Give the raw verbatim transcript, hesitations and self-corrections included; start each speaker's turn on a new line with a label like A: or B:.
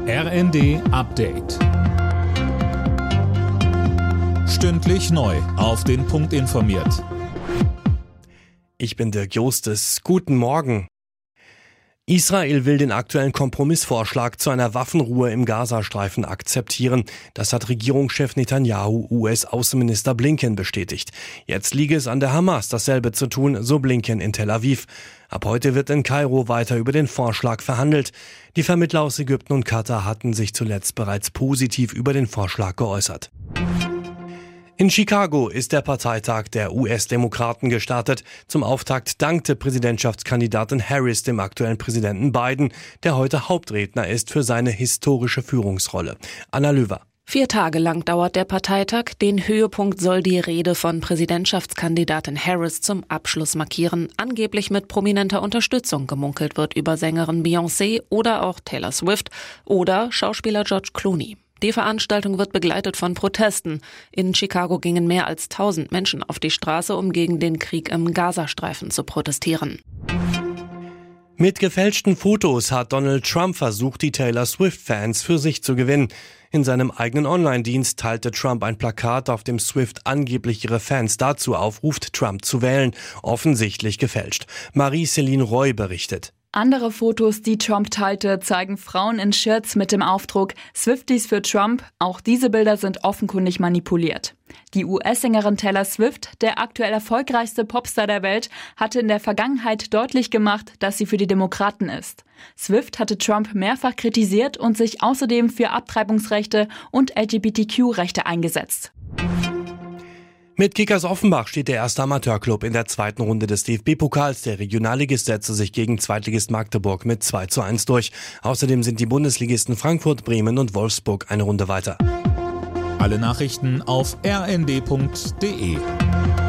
A: R N D Update. Stündlich neu auf den Punkt informiert.
B: Ich bin Dirk Jostes. Guten Morgen. Israel will den aktuellen Kompromissvorschlag zu einer Waffenruhe im Gazastreifen akzeptieren. Das hat Regierungschef Netanyahu U S-Außenminister Blinken bestätigt. Jetzt liege es an der Hamas, dasselbe zu tun, so Blinken in Tel Aviv. Ab heute wird in Kairo weiter über den Vorschlag verhandelt. Die Vermittler aus Ägypten und Katar hatten sich zuletzt bereits positiv über den Vorschlag geäußert. In Chicago ist der Parteitag der U S-Demokraten gestartet. Zum Auftakt dankte Präsidentschaftskandidatin Harris dem aktuellen Präsidenten Biden, der heute Hauptredner ist für seine historische Führungsrolle. Anna Löwer.
C: Vier Tage lang dauert der Parteitag. Den Höhepunkt soll die Rede von Präsidentschaftskandidatin Harris zum Abschluss markieren. Angeblich mit prominenter Unterstützung. Gemunkelt wird über Sängerin Beyoncé oder auch Taylor Swift oder Schauspieler George Clooney. Die Veranstaltung wird begleitet von Protesten. In Chicago gingen mehr als tausend Menschen auf die Straße, um gegen den Krieg im Gazastreifen zu protestieren.
B: Mit gefälschten Fotos hat Donald Trump versucht, die Taylor Swift-Fans für sich zu gewinnen. In seinem eigenen Online-Dienst teilte Trump ein Plakat, auf dem Swift angeblich ihre Fans dazu aufruft, Trump zu wählen. Offensichtlich gefälscht. Marie-Céline Roy berichtet.
D: Andere Fotos, die Trump teilte, zeigen Frauen in Shirts mit dem Aufdruck Swifties für Trump. Auch diese Bilder sind offenkundig manipuliert. Die U S-Sängerin Taylor Swift, der aktuell erfolgreichste Popstar der Welt, hatte in der Vergangenheit deutlich gemacht, dass sie für die Demokraten ist. Swift hatte Trump mehrfach kritisiert und sich außerdem für Abtreibungsrechte und L G B T Q-Rechte eingesetzt.
B: Mit Kickers Offenbach steht der erste Amateurclub in der zweiten Runde des D F B-Pokals. Der Regionalligist setzte sich gegen Zweitligist Magdeburg mit zwei zu eins durch. Außerdem sind die Bundesligisten Frankfurt, Bremen und Wolfsburg eine Runde weiter.
A: Alle Nachrichten auf r n d punkt d e.